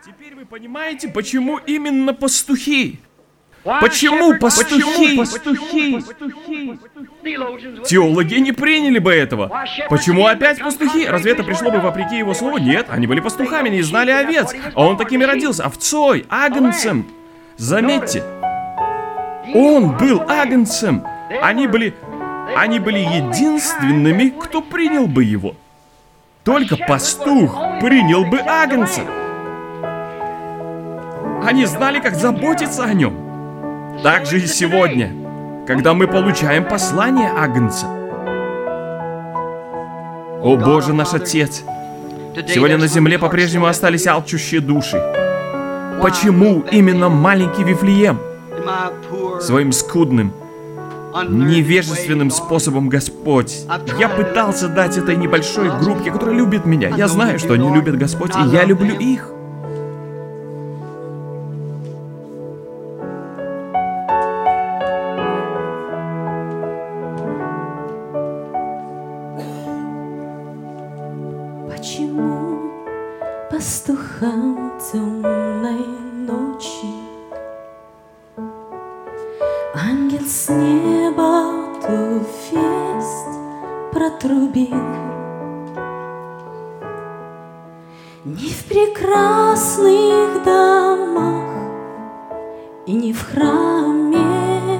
Теперь вы понимаете, почему именно пастухи? Почему пастухи? Теологи не приняли бы этого. Почему опять пастухи? Разве это пришло бы вопреки его слову? Нет, они были пастухами, не знали овец. А он такими родился, овцой, агнцем. Заметьте, он был агнцем. Они были единственными, кто принял бы его. Только пастух принял бы агнца. Они знали, как заботиться о нем. Так же и сегодня, когда мы получаем послание агнца. О Боже наш Отец, сегодня на земле по-прежнему остались алчущие души. Почему именно маленький Вифлеем? Своим скудным, невежественным способом, Господь, я пытался дать этой небольшой группке, которая любит меня. Я знаю, что они любят Господь, и я люблю их. Почему пастухам темной ночи ангел с неба ту весть протрубил? Не в прекрасных домах и не в храме,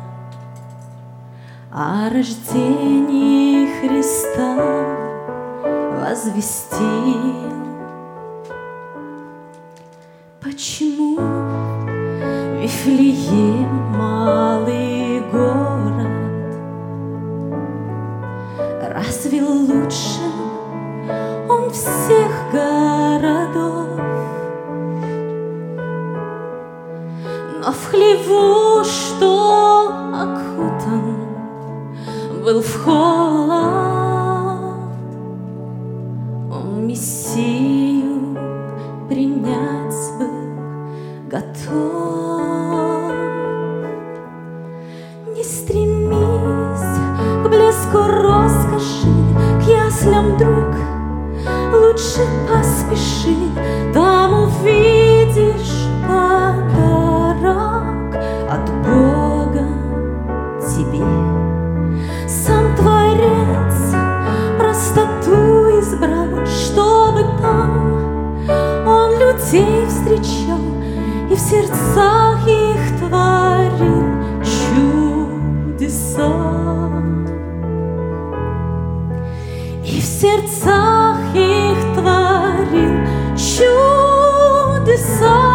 о рождении Христа возвестил. Почему Вифлеем, малый город, разве лучше он всех городов? Но в хлеву, что окутан был в холод, Мессию принять был готов. Не стремись к блеску роскоши, к яслям, друг, лучше поспеши, там увидишь подарок от Бога тебе. Сам Творец простоту избрал, чтобы там он людей встречал и в сердцах их творил чудеса. И в сердцах их творил чудеса.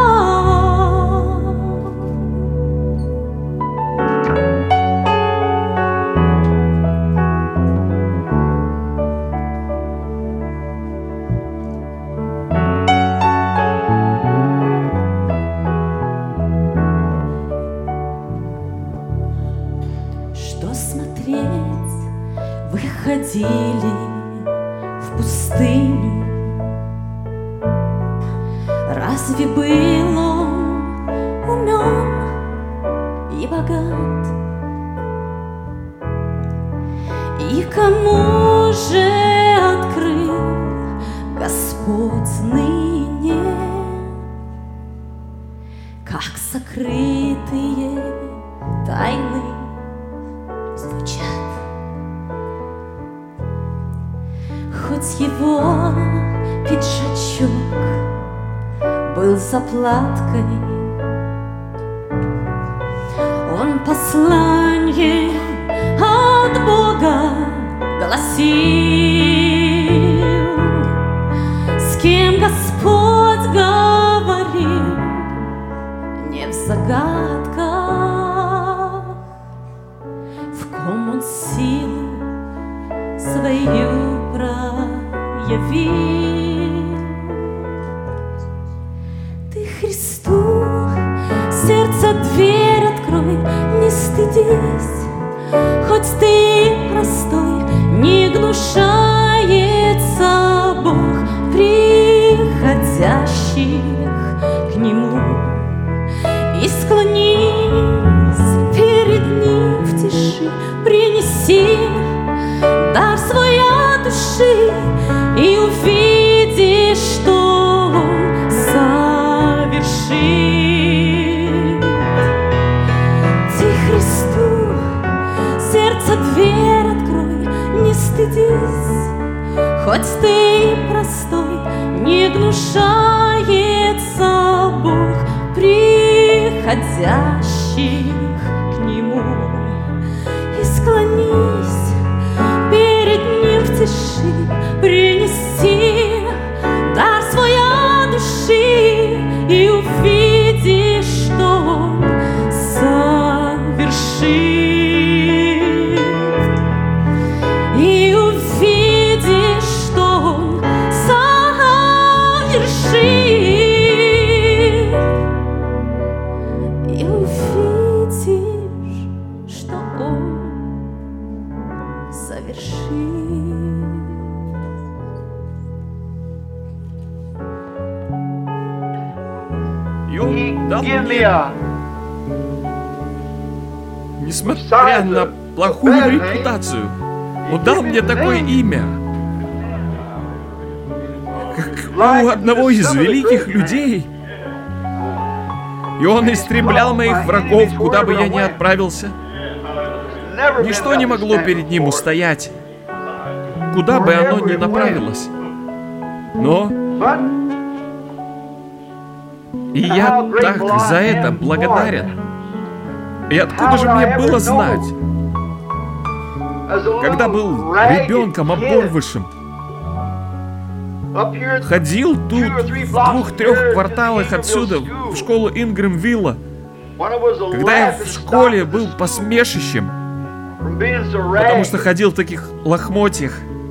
Выходили в пустыню. Разве был он умен и богат? И кому же открыл Господь ныне, как сокрытые тайны звучат? Хоть его пиджачок был заплаткой, он послание от Бога гласил. С кем Господь говорил, не в загадках, в ком он силу свою проявил. Ты Христу сердце дверь открой, не стыдись, хоть ты простой, не гнушается Бог приходящих к Нему. И склонись перед Ним в тиши, принеси дар свой от души и увидишь, что Он сам приходящих к Нему. И склонись перед Ним в тиши, принеси дар свой от души, и увидишь, что Он совершит. И увидишь, что Он совершит. И увидишь, что Он совершит. И Он дал мне, несмотря на плохую репутацию, Он дал мне такое имя, как у одного из великих людей. И Он истреблял моих врагов, куда бы я ни отправился. Ничто не могло перед Ним устоять, куда бы оно ни направилось. Но и я так за это благодарен. И откуда же мне было знать, когда был ребенком оборвышем, ходил тут в 2-3 кварталах отсюда, в школу Ингрэмвилла, когда я в школе был посмешищем, потому что ходил в таких лохмотьях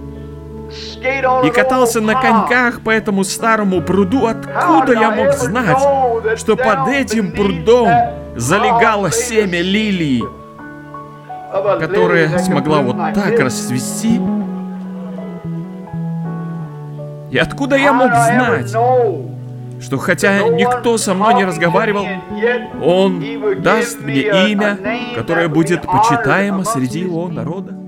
и катался на коньках по этому старому пруду. Откуда я мог знать, что под этим прудом залегало семя лилии, которое смогла вот так расцвести? И откуда я мог знать, что хотя никто со мной не разговаривал, Он даст мне имя, которое будет почитаемо среди Его народа?